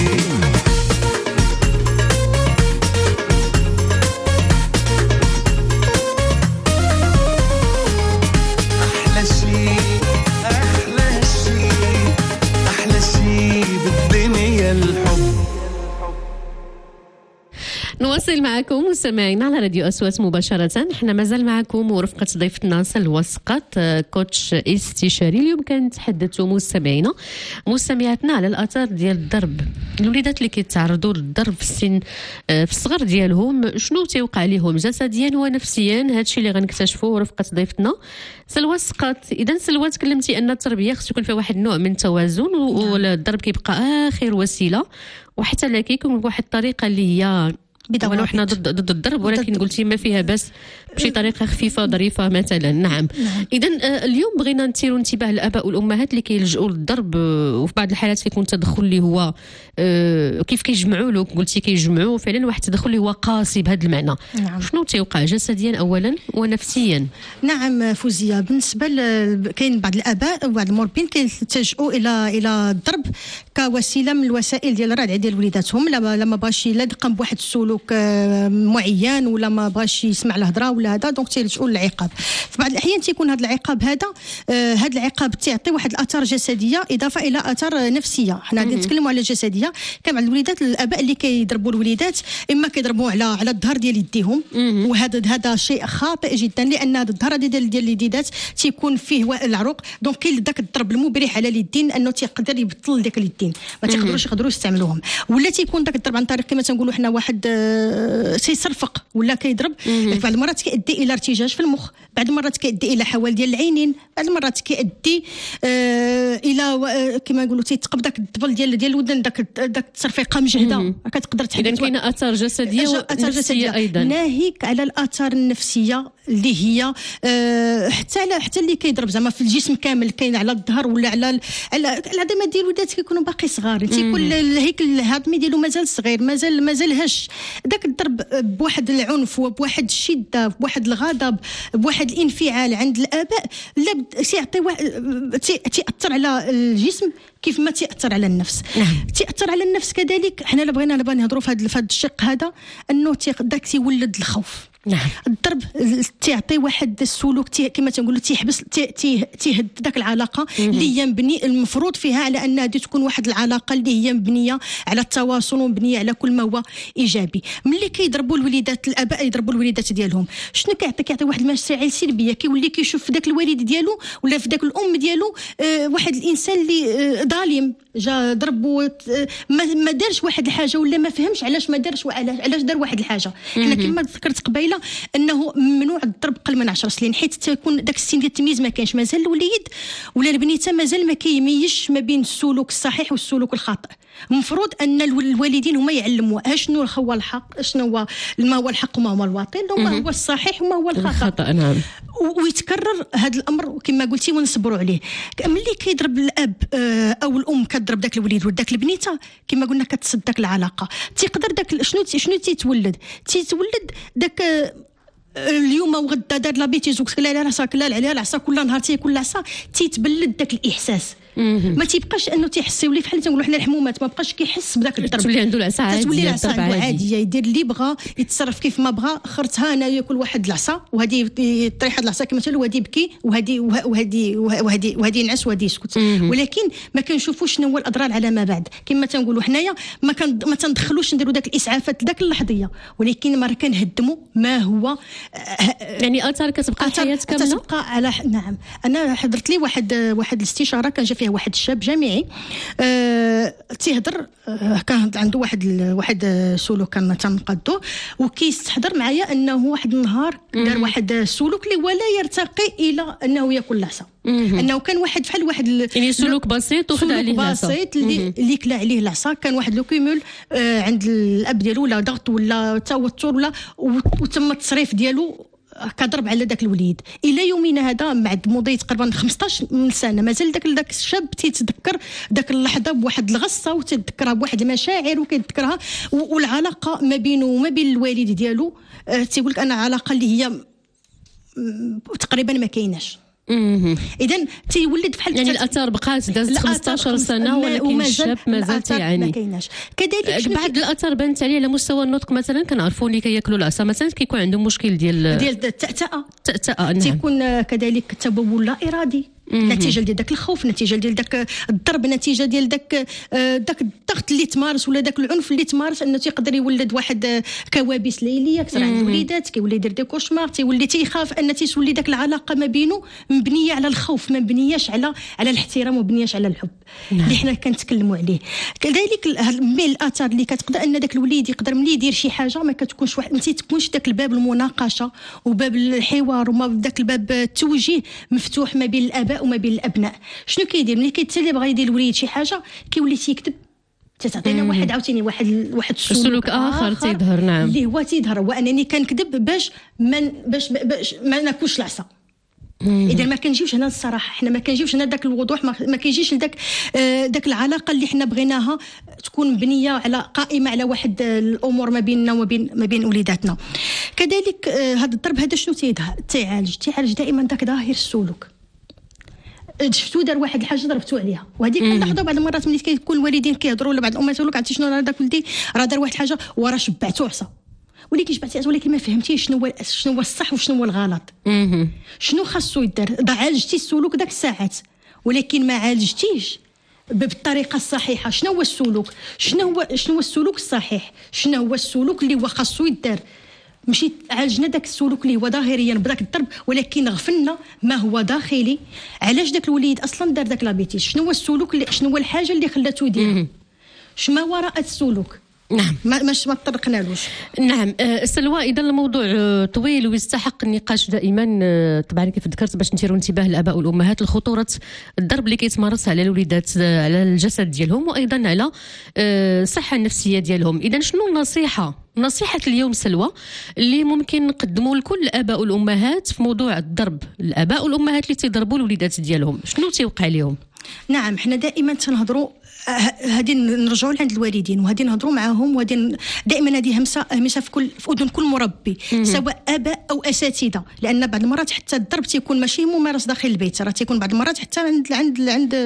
أحلى شيء أحلى شيء أحلى شيء بالدنيا الحب. نواصل معكم مستمعينا على راديو أصوات مباشرة. احنا مازال معكم ورفقة ضيفتنا سلوى سقط كوتش استشاري. اليوم كنتحدثوا مستمعاتنا على الآثار ديال الضرب. الوليدات اللي كيتعرضوا للضرب في السن في الصغر ديالهم شنو تيوقع لهم جسديا ونفسيا؟ هادشي اللي غنكتشفوه ورفقة ضيفتنا سلوى سقط. إذا سلوى تكلمتي أن التربية خص يكون فيها واحد النوع من التوازن والضرب كيبقى آخر وسيلة وحتى لا كيكون بواحد الطريقة اللي هي ولو احنا ضد الضرب ولكن قلتي ما فيها بس بشي طريقه خفيفه ظريفه مثلا. نعم. اذا اليوم بغينا نثيروا انتباه الاباء والامهات اللي كيلجؤوا للضرب وفي بعض الحالات كيكون تدخل اللي هو كيف كيجمعوا له قلتي كيجمعوا فعلا واحد التدخل اللي هو قاسي بهذا المعنى. نعم. شنو تيوقع جسديا اولا ونفسيا؟ نعم فوزيه، بالنسبه كاين بعض الاباء وبعض المربين كيلتجؤوا الى الضرب كوسيله من الوسائل ديال الردع ديال وليداتهم لما بغاش لا يقام بواحد السلوك معين ولا ما بغاش يسمع الهضره ولا هذا دونك تيلجؤوا للعقاب. في بعض الاحيان تيكون هذا العقاب هذا العقاب تعطي واحد الاثار جسديه اضافه الى اثار نفسيه. حنا نتكلموا على الجسديه. كان بعض الوليدات الاباء اللي كيضربوا الوليدات اما كيضربوا على الظهر ديال يديهم وهذا شيء خاطئ جدا لان هذا الظهر ديال اليدات تيكون فيه العروق دونك كاين داك الضرب المبرح على اليدين انه تيقدر يبطل داك اليدين ما تيقدروش يستعملوهم ولا تيكون داك الضرب عن طريق كما تنقولوا حنا واحد سيصرفق ولا كيضرب. بعض المرات كيؤدي الى ارتجاج في المخ، بعض المرات كيؤدي الى حوال ديال العينين، بعض المرات كيؤدي الى كما نقولوا تيتقب داك الدبل ديال الودن داك التصرفيقه مجهده كتقدر تحدث. اذا كاينه اثار جسديه ونفسيه ايضا. ناهيك على الاثار النفسيه اللي هي حتى اللي كيضرب زعما في الجسم كامل كاين على الظهر ولا على العظام ديال الولاد كيكونوا باقي صغار تيكون الهيكل الهضمي ديالو مازال صغير مازال هش. داك الضرب بواحد العنف وبواحد الشده بواحد الغضب بواحد الانفعال عند الاباء لا سيعطي تاثر على الجسم كيف ما تاثر على النفس. تاثر على النفس كذلك. حنا لا بغينا نهضروا في هذا الشق هذا انه داك تيولد الخوف. نعم. الضرب تعطي واحد السلوك كما تنقولوا تيحبس تيهد داك العلاقه اللي هي مبني المفروض فيها على ان هذه تكون واحد العلاقه اللي هي مبنيه على التواصل ومبنيه على كل ما هو ايجابي. ملي كيضربوا الوليدات الاباء يضربوا الوليدات ديالهم شنو كيعطي واحد المشاعر سلبيه كيولي كيشوف في داك الوالد ديالو ولا في داك الام ديالو واحد الانسان اللي ظالم جا ضرب ما دارش واحد الحاجه ولا ما فهمش علاش ما دارش علاش دار واحد الحاجه. حنا كما ذكرت قبيله انه ممنوع الضرب قل من 10 سنين حيت تكون داك السن ديال التمييز ما كانش مازال الوليد ولا البنيته مازال ما كيميزش ما بين السلوك الصحيح والسلوك الخاطئ. المفروض ان الوالدين هما يعلموا شنو هو الحق شنو ما هو الحق وما هو الباطل وما هو الصحيح وما هو الخطا. نعم. ويتكرر هذا الامر كما قلتي ونصبروا عليه. ملي كيضرب الاب او الام كتضرب داك الوليد وداك البنيته كما قلنا كتصد داك العلاقه تيقدر داك شنو تيتولد داك اليوم وغدا دار لا بيتيز وكلا على راسك لا على العصا كل نهار تيكون العصا تيتبلد داك الاحساس ما تيبقاش انه تيحس يولي بحال تنقولوا حنا الحمومات ما بقاش كيحس بداك الضرب، تولي عنده العصا عاديه، تولي العصا عاديه، يدير اللي بغى، يتصرف كيف ما بغى. خرتها انا ياكل واحد العصا وهذه طريحه العصا كما تقول، وهذه يبكي وهذه ينعس وهذه يسكت. ولكن ما كنشوفوش شنو هو الاضرار على ما بعد. كما تنقولوا حنايا ما تندخلوش نديروا داك الاسعافات لذاك اللحظيه، ولكن ما كنهدموا ما هو يعني اثار كتبقى الحياه كامله. تبقى على نعم. انا حضرت لي واحد الاستشاره كان جا فيها واحد الشاب جامعي تيهضر، كان عنده واحد سلوك كان تنقادو، وكيستحضر معايا انه واحد النهار دار واحد السلوك اللي ولا يرتقي الى انه ياكل العصا، انه كان واحد بحال واحد يعني سلوك بسيط وخدا عليه العصا، بسيط اللي كلا عليه العصا. كان واحد لو كيمول عند الاب ديالو ولا ضغط ولا توتر ولا وتم التصريف ديالو كضرب على داك الوليد. الى يومنا هذا بعد مضي تقريبا 15 سنه مازال داك الشاب تيتذكر داك اللحظه بواحد الغصه، وتذكرها بواحد المشاعر وكيتذكرها، والعلاقه ما بينه وما بين الوالد ديالو تيقول لك انا علاقه اللي هي تقريبا ما كايناش. اذا تيولد بحال يعني الاثار بقات دازت 15 سنه ولكن الشاب مازال تيعاني. ما كايناش. كذلك بعض الاثار بانت عليه على مستوى النطق مثلا، كنعرفوا اللي كياكلوا العصا مثلا كيكون عندهم مشكل ديال التأتأة. نعم. تيكون كذلك التبول لا ارادي، نتيجه ديال داك الخوف، نتيجه ديال داك الضرب، نتيجه ديال داك الضغط اللي تمارس ولا داك العنف اللي تمارس، انه تيقدر يولد واحد كوابيس ليليه كثر عند الوليدات، كيولي يدير دي كوشمار، تيولي تيخاف ان تيولي داك العلاقه ما بينه مبنيه على الخوف، ما مبنياش على الاحترام، ومبنياش على الحب اللي حنا كنتكلموا عليه. كذلك من الاثار اللي كتقدر ان داك الوليد يقدر ملي يدير شي حاجه ما كتكونش ما تكونش داك الباب المناقشه وباب الحوار وما داك الباب التوجيه مفتوح ما بين الاباء وما بين الابناء. شنو كيدير ملي كيتسالي بغا يدير الوليد شي حاجه كيولي تيكذب، تعطينا واحد عاوتاني واحد السلوك اخر تيظهر. نعم. اللي هو تيظهر هو انني كنكذب باش ما ناكلش العصا. اذا ما كنجيوش هنا الصراحه، حنا ما كنجيوش هنا داك الوضوح، ما كيجيش داك العلاقه اللي حنا بغيناها تكون مبنيه على قائمه على واحد الامور ما بيننا وما بين وليداتنا. كذلك هذا الضرب هذا شنو تيعالج دائما داك ظاهر السلوك. شفتو دار واحد الحاجه ضربتو عليها، وهذيك كنلاحظوا بعض المرات ملي كيكون الوالدين كيهضروا ولا بعض الامهات يقول لك عرفتي شنو راه داك ولدي راه دار واحد الحاجه وراه شبعتو عصا، ولكن شبعتي عصا ولكن ما فهمتيش شنو هو الصح وشنو هو الغلط. شنو خاصو يدار؟ عالجتي السلوك داك الساعات ولكن ما عالجتيش بالطريقه الصحيحه. شنو هو السلوك؟ شنو هو السلوك الصحيح؟ شنو هو السلوك اللي هو خاصو يدار؟ مشيت عالجنا داك السلوك اللي هو ظاهريا بداك الضرب، ولكن غفلنا ما هو داخلي. علاش داك الوليد اصلا دار داك لابيتيج؟ شنو هو السلوك شنو هو الحاجه اللي خلاتو يدير؟ شما وراء السلوك؟ نعم. ما طرقنالوش. نعم. سلوى، اذا الموضوع طويل ويستحق النقاش دائما. طبعا كيف ذكرت باش نديروا انتباه الاباء والامهات لخطوره الضرب اللي كيتمارس على الوليدات، على الجسد ديالهم وايضا على الصحه النفسيه ديالهم. اذا شنو نصيحة اليوم سلوى اللي ممكن نقدموا لكل الآباء والأمهات في موضوع الضرب؟ الآباء والأمهات اللي تيضربوا الوليدات ديالهم شنو تيوقع لهم؟ نعم، حنا دائما تنهضروا هذه نرجعوا لعند الوالدين وهذه نهضروا معاهم، وهذه دائما هذه همسه في اذن كل مربي سواء اباء او اساتذه، لان بعض المرات حتى الضرب تيكون ماشي ممارس داخل البيت، راه تيكون بعض المرات حتى عند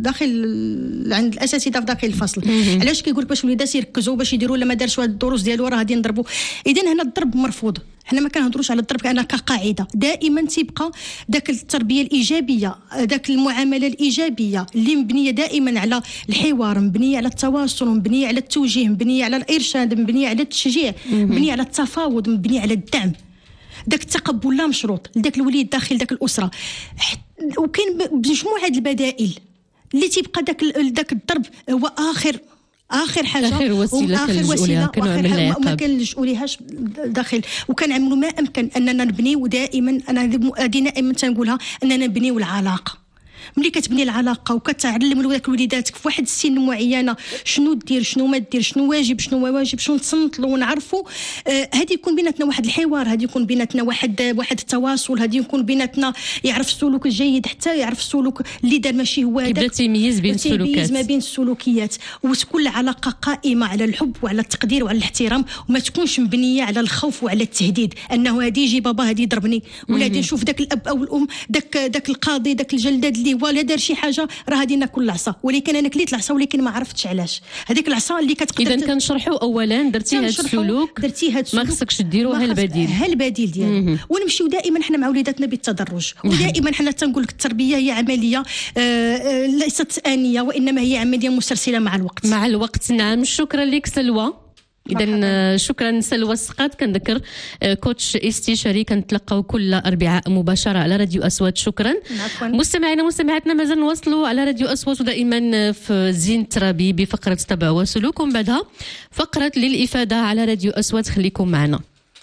الاساتذه في داخل الفصل. علاش كيقول لك باش الوليدات يركزوا باش يديروا ولا ما دارش هاد الدروس ديالو راه غادي نضربوا. اذا هنا الضرب مرفوض. حنا ما كنهضروش على الضرب انا كقاعده، دائما تيبقى داك التربيه الايجابيه، داك المعامله الايجابيه اللي مبنيه دائما على الحوار، مبنيه على التواصل، مبنيه على التوجيه، مبنيه على الارشاد، مبنيه على التشجيع، مبنيه على التفاوض، مبنيه على الدعم. داك التقبل لا مشروط لذاك الوليد داخل داك الاسره. وكاين مجموعه البدائل اللي تيبقى داك الضرب هو اخر حاجه، اخر وسيله ما كنلجؤوا ليهاش داخل. وكنعملوا ما امكن اننا نبنيو دائما، انا دائما تنقولها اننا نبنيو العلاقه. ملي كتبني العلاقه وكتعلم لك وليداتك في واحد السن معينه شنو دير شنو ما دير، شنو واجب شنو ما واجب، شنو نتصنتلو ونعرفوا، هذه يكون بيناتنا واحد الحوار، هذه يكون بيناتنا واحد التواصل، هذه يكون بيناتنا يعرف السلوك الجيد حتى يعرف السلوك اللي دار ماشي هو هذاك، يبدا تيميز بين السلوكات، ما بين السلوكيات، وتكون العلاقه قائمه على الحب وعلى التقدير وعلى الاحترام، وما تكونش مبنيه على الخوف وعلى التهديد انه هذه يجي بابا هذه يضربني، ولا هذه نشوف داك الاب او الام داك القاضي داك الجلاد اللي فوالا دار شي حاجه راه غادي ناكل العصا، ولكن انا كليت العصا ولكن ما عرفتش علاش. هذيك العصا اللي كتقدر اذا كنشرحوا اولا درتي هذا السلوك ما خصكش ديروها البديل، ها البديل ديالو. ونمشيو دائما حنا مع وليداتنا بالتدرج، ودائما حنا تنقول لك التربيه هي عمليه ليست آنية، وانما هي عمليه مسلسله مع الوقت. مع الوقت نعم. شكرا لك سلوى. إذا شكرا سلوى السقاط. كنذكر كوتش استشاري كنتلقاو كل أربعاء مباشرة على راديو أصوات. شكرا مستمعينا مستمعاتنا، مازال نواصلوا على راديو أصوات ودائما في زين ترابي بفقرة تبع وسلوك، ومن بعدها فقرة للإفادة على راديو أصوات. خليكم معنا.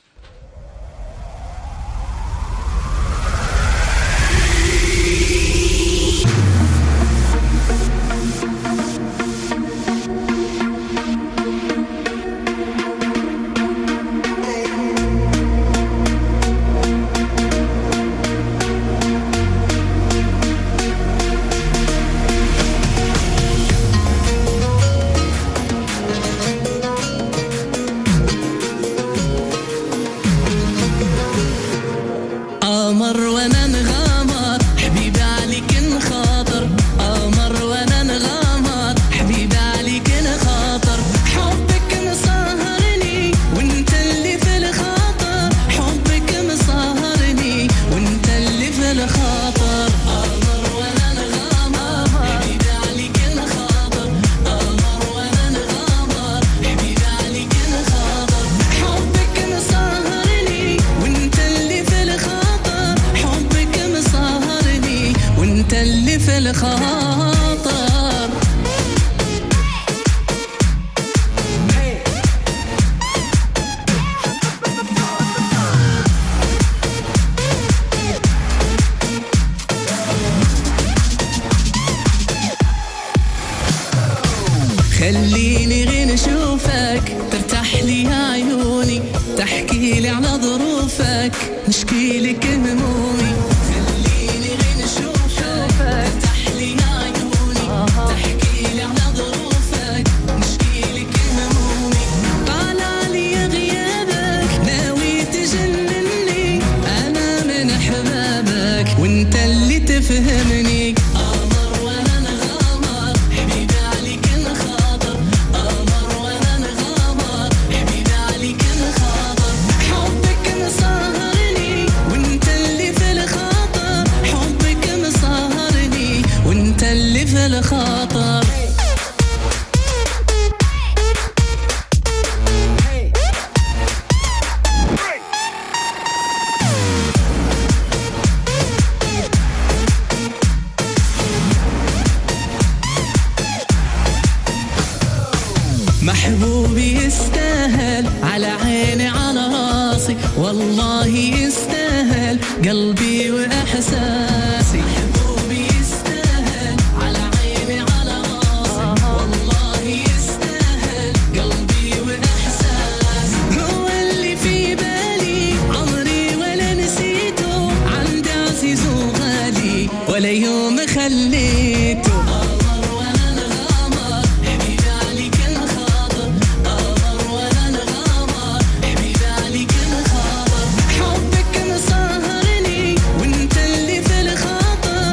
خليني غير نشوفك ترتاح لي عيوني، تحكي لي على ظروفك نشكي لك همومي. خليني غير نشوفك ترتاح لي عيوني، تحكي لي على ظروفك نشكي لك همومي. طالع لي غيابك ناوي تجنني، انا من احبابك وانت اللي تفهمني. الخاطر محبوبي يستاهل، على عيني على راسي والله يستاهل، قلبي واحساسي. ولا يوم خليته قمر وانا نغامر، حبيبي عليك الخاطر. قمر وانا نغامر، حبيبي عليك الخاطر. حبك مسهرني وانت اللي في الخاطر،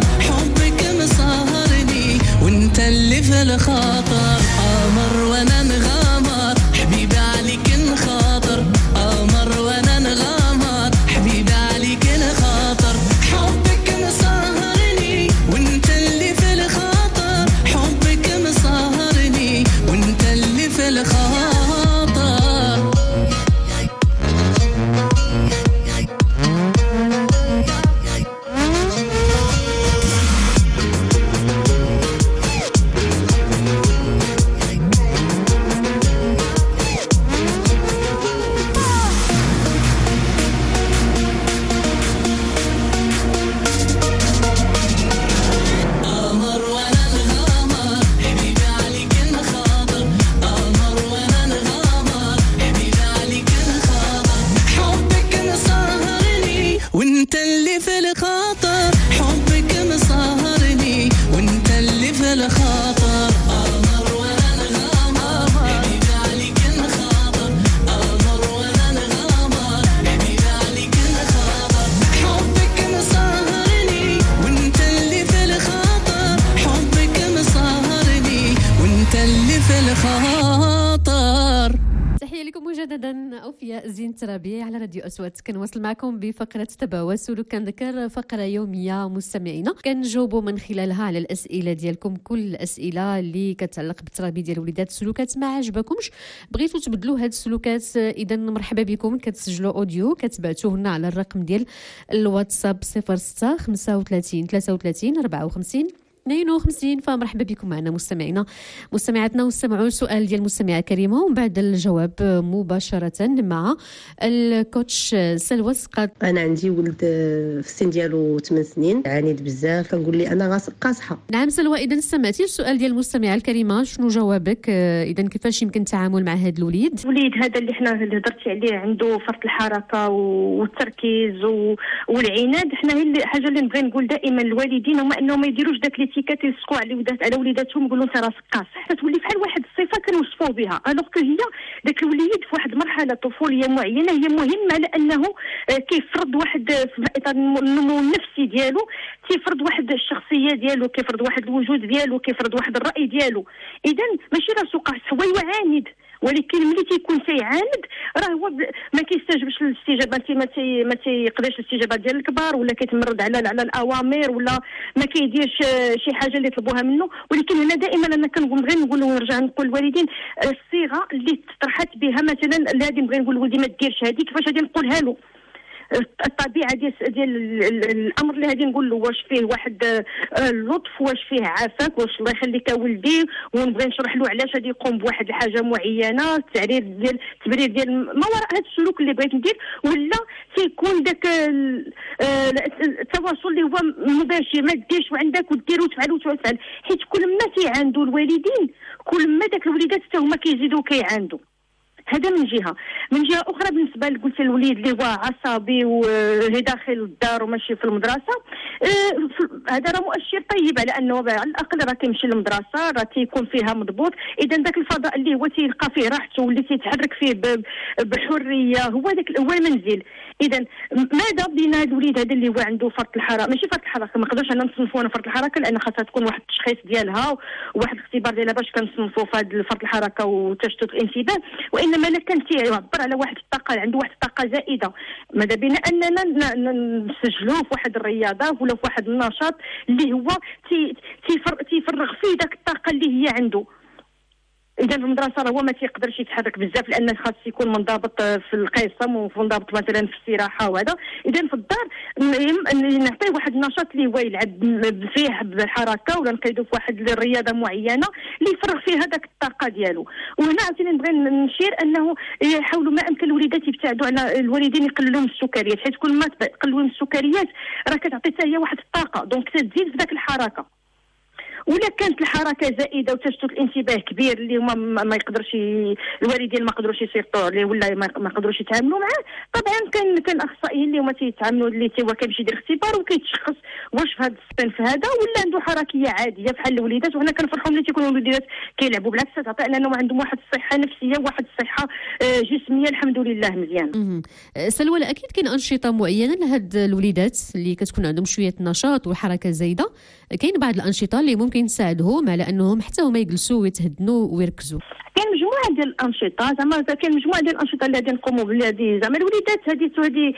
مجددا أوفياء زين ترابي على راديو أصوات. كنواصل معكم بفقرة تباوسل، وكنذكر فقرة يومية مستمعينا كنجاوبوا من خلالها على الأسئلة ديالكم، كل الأسئلة اللي كتعلق بالترابي ديال الوليدات. السلوكات ما عجبكمش، بغيتوا تبدلوا هاد السلوكات، إذا مرحبا بكم. كتسجلوا أوديو كتبعتوه لنا على الرقم ديال الواتساب 06 35 33 54 52. فمرحبا بكم معنا مستمعينا مستمعاتنا، واستمعوا للسؤال ديال المستمعه كريمه ومن بعد الجواب مباشره مع الكوتش سلوى السقاط. انا عندي ولد في السن ديالو 8 سنين، عنيد بزاف، كنقول لي انا قاصحه. نعم سلوى، اذا استمعتي السؤال ديال المستمعه الكريمه، شنو جوابك؟ اذا كيفاش يمكن التعامل مع هذا الوليد؟ الوليد هذا اللي حنا هضرتي عليه عنده فرط الحركه والتركيز والعناد. حنا هي الحاجه اللي نبغي نقول دائما الوالدين هما انهم ما يديروش داك الاتيكات يلصقوا على وليداتهم، يقولوا انت راسك قاصح، تولي بحال واحد الصفه كنوصفوا بها. الوغ هي داك الوليد في واحد المرحله طفوليه معينه هي مهمه، لانه كيفرض واحد في اطار النمو النفسي ديالو، كيفرض واحد الشخصيه ديالو، كيفرض واحد الوجود ديالو، كيفرض واحد الراي ديالو. اذا ماشي راسو قاصح، هو يعاند، ولكن ملي تيكون تيعاند راه هو ما كيستجبش للاستجابات، ما تيقدرش الاستجابات ديال الكبار، ولا كيتمرد على الاوامر، ولا ما كيديرش شي حاجه اللي يطلبوها منه. ولكن هنا دائما انا كنبغي نقول ونرجع نقول للوالدين الصيغه اللي طرحت بها مثلا اللي غادي نبغي نقول لولدي ما ديرش هذه، كيفاش غادي نقولها له؟ الطبيعه ديال الامر اللي غادي نقول له واش فيه واحد اللطف، واش فيه عافاك، واش الله يخليك ولدي، ونبغي نشرح له علاش غادي يقوم بواحد الحاجه معينه، التبرير ديال ما وراء هذا السلوك اللي بغيت ندير، ولا تيكون داك التواصل اللي هو مباشر، ما ديرش وعندك ودير وتفعل وتفعل، حيت كل ما تيعاندوا الوالدين كل ما داك الوليدات حتى هما كيزيدوا كيعاندوا. هذا من جهه اخرى. بالنسبه لقلت الوليد اللي هو عصبي وهي داخل الدار وماشي في المدرسه، هذا راه مؤشر طيب، على انه على الاقل راه كيمشي للمدرسه، راه تيكون فيها مضبوط. اذا ذاك الفضاء اللي هو تيلقى فيه راحته واللي تيتحرك فيه بحريه هو المنزل. اذا ماذا بينا هذا الوليد هذا اللي هو عنده فرط الحركه، ماشي فرط الحركه، ما نقدرش انا نصنفوا انا فرط الحركه، لان خاصها تكون واحد التشخيص ديالها وواحد الاختبار ديالها باش كنصنفوا في هذا فرط الحركه وتشتت الانتباه. وانما الا كان تيعبر على واحد الطاقه، عنده واحد الطاقه زائده، ماذا بينا اننا نسجلوه في واحد الرياضه ولا في واحد النشاط اللي هو تيفرغ فيه داك الطاقه اللي هي عنده. اذا في المدرسه راه هو ما تيقدرش يتحرك بزاف، لان خاص يكون منضبط في القسم ومنضبط مثلا في الاستراحه وهذا. اذا في الدار نعطيه واحد النشاط اللي هو يلعب فيه بالحركه، ولا نقيدو في واحد الرياضه معينه اللي يفرغ فيها داك الطاقه ديالو. وهنا عاوتاني نبغي نشير انه يحاولوا ما امكن الوليدات يبتعدوا على الوالدين يقللوا من السكريات، حيت كل ما تقللوا من السكريات راه كتعطي حتى هي واحد الطاقه، دونك تزيد في داك الحركه. ولا كانت الحركه زائده وتشتت الانتباه كبير اللي هما ما يقدرش الوالدين ما قدروش يسيطروا عليه ولا ما قدروش يتعاملوا معاه، طبعا كان اخصائيين اللي هما تيتعاملوا، اللي هو كيمشي يدير اختبار وكيتشخص واش في هذا الصنف هذا ولا عنده حركيه عاديه بحال الوليدات. وهنا كنفرحوا ملي تيكونوا الوليدات كيلعبوا، بالعكس تعطي انهم عندهم واحد الصحه نفسيه وواحد الصحه جسميه الحمد لله مزيان. سلوى، اكيد كاين انشطه معينه لهاد الوليدات اللي كتكون عندهم شويه نشاط وحركه زايده، كاين بعض الانشطه اللي ممكن تساعدهم على انهم حتى هما يجلسوا ويتهدنوا ويركزوا. كاين مجموعه ديال الانشطه، زعما كاين مجموعه ديال الانشطه اللي غادي نقوموا بها، زعما الوليدات هذه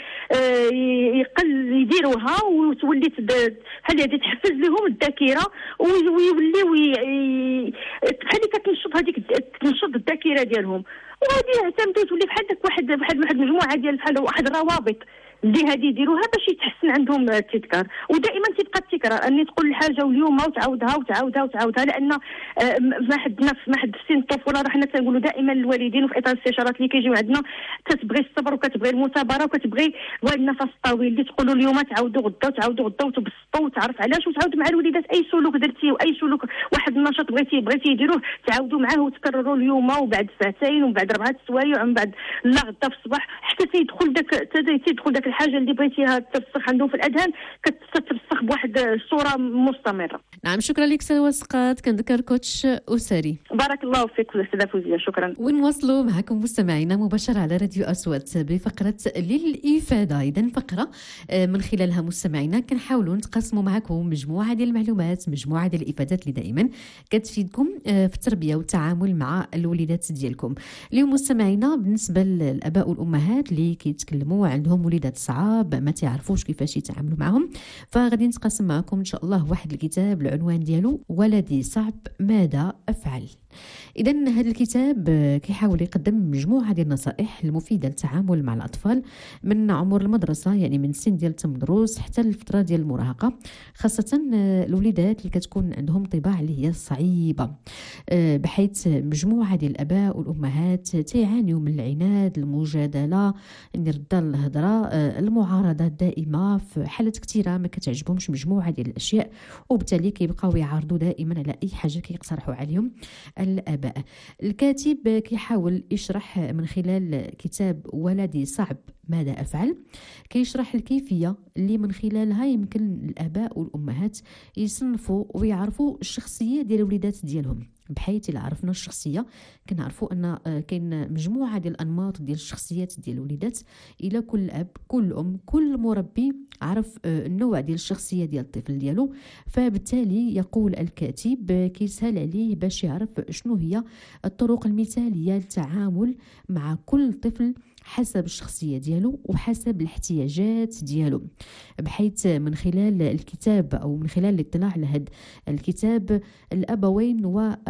يقل يديروها وتولي بحال هذه تحفز لهم الذاكره ويوليو بحال كتنشط هذيك تنشط الذاكره ديالهم، وهذه يعتمدوا تولي بحال واحد مجموعه ديال بحال واحد الروابط اللي هذه يديروها باش يتحسن عندهم التذكار. ودائما تبقى التكرار، اني تقول الحاجه واليوم وتعاودها لان ما حدنا في سن الطفوله راه حنا تنقولوا دائما للوالدين وفي اطار الاستشارات اللي كيجيو عندنا، كتبغي الصبر وكتبغي المثابره وكتبغي واحد النفس طويل، اللي تقولوا اليوم تعاودوا غدا وتبسطوا وتعرف علاش، وتعاود مع الوليدات اي سلوك درتي واي سلوك واحد النشاط بغيتي يديروه تعاودوا معاه وتكرروا اليوم وبعد ساعتين وبعد 4 سوايع ومن بعد لا غدا في الصباح حتى تيدخل داك الحاجه اللي بغيتيها ترسخ عندهم في الاذهان كترسخ بواحد الصوره مستمره. نعم، شكرا لك سلوى سقاط. كنذكر كوتش أسري. بارك الله فيك استاذه فوزيه، شكرا. ونواصلوا معكم مستمعينا مباشرة على راديو أصوات بفقرة للإفادة. إذا فقرة من خلالها مستمعينا كنحاولوا نتقاسموا معكم مجموعة ديال المعلومات، مجموعة ديال الإفادات اللي دائما كتفيدكم في التربية والتعامل مع الوليدات ديالكم. اليوم مستمعينا بالنسبة للآباء والأمهات اللي كيتكلموا عندهم وليدات صعاب ما تعرفوش كيفاش يتعاملوا معهم، فغادي نتقاسم معكم إن شاء الله واحد الكتاب العنوان ديالو ولدي صعب ماذا أفعل. إذا هذا الكتاب كيحاول يقدم مجموعة ديال النصائح المفيدة للتعامل مع الأطفال من عمر المدرسة، يعني من سن ديال التمدرس حتى الفترة ديال المراهقة، خاصة الوليدات اللي كتكون عندهم طباع اللي هي صعيبة، بحيث مجموعة ديال الآباء والأمهات تعانيوا من العناد، المجادلة، الرد الهضرة، المعارضات دائمة في حالات كثيرة ما كتعجبهمش مجموعة ديال الأشياء، وبالتالي كيبقاو يعارضوا دائما على أي حاجة كيقترحوا عليهم الآباء. الكاتب كيحاول يشرح من خلال كتاب ولدي صعب ماذا أفعل، كيشرح الكيفية اللي من خلالها يمكن الآباء والأمهات يصنفوا ويعرفوا الشخصية ديال الوليدات ديالهم، بحيث إلا عرفنا الشخصية كنعرفوا أن كاين مجموعة ديال الأنماط ديال الشخصيات ديال الوليدات. إلى كل أب كل أم كل مربي عرف النوع ديال الشخصية ديال الطفل ديالو، فبالتالي يقول الكاتب كيسهل عليه باش يعرف شنو هي الطرق المثالية للتعامل مع كل طفل حسب الشخصية ديالو وحسب الاحتياجات ديالو، بحيث من خلال الكتاب أو من خلال الاطلاع على هذا الكتاب الأبوين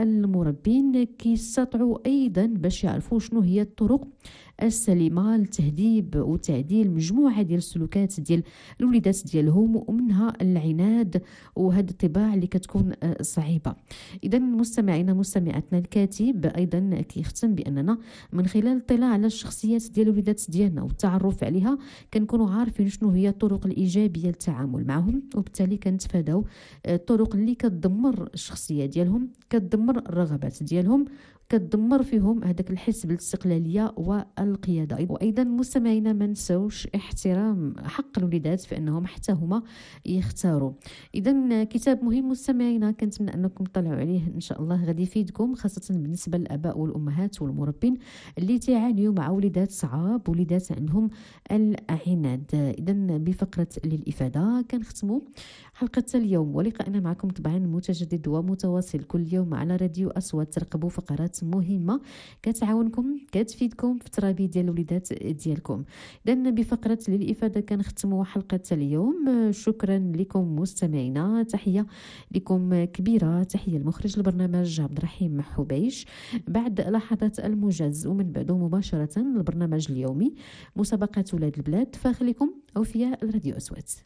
والمربين كيستطيعوا أيضا باش يعرفوا شنو هي الطرق السليمة لتهذيب وتعديل مجموعة ديال السلوكات ديال الوليدات ديالهم، ومنها العناد وهذه الطباع اللي كتكون صعيبة. إذا مستمعينا مستمعاتنا، الكاتب أيضا كيختم بأننا من خلال الاطلاع على الشخصيات ديال الوليدات ديالنا والتعرف عليها كنكونوا عارفين شنو هي الطرق الإيجابية للتعامل معهم، وبالتالي كنتفاداو الطرق اللي كتدمر الشخصية ديالهم، كتدمر الرغبات ديالهم، كتدمر فيهم هذاك الحس بالاستقلاليه والقياده. وايضا مستمعينا ما نساوش احترام حق الوليدات في انهم حتى هما يختاروا. اذا كتاب مهم مستمعينا، كنتمنى انكم تطلعوا عليه ان شاء الله، غادي يفيدكم خاصه بالنسبه للاباء والامهات والمربين اللي تعانيوا مع وليدات صعاب، وليدات عندهم العناد. اذا بفقره للافاده كنختموا حلقه اليوم، ولقائنا معكم طبعا متجدد ومتواصل كل يوم على راديو أصوات. ترقبوا فقرات مهمه كتعاونكم كتفيدكم في التربيه ديال الوليدات ديالكم. اذا بفقره للافاده كنختموا حلقه اليوم. شكرا لكم مستمعينا، تحيه لكم كبيره، تحيه المخرج البرنامج عبد الرحيم حبيش. بعد لحظات الموجز ومن بعده مباشره البرنامج اليومي مسابقه ولاد البلاد، فخليكم اوفياء الراديو أصوات.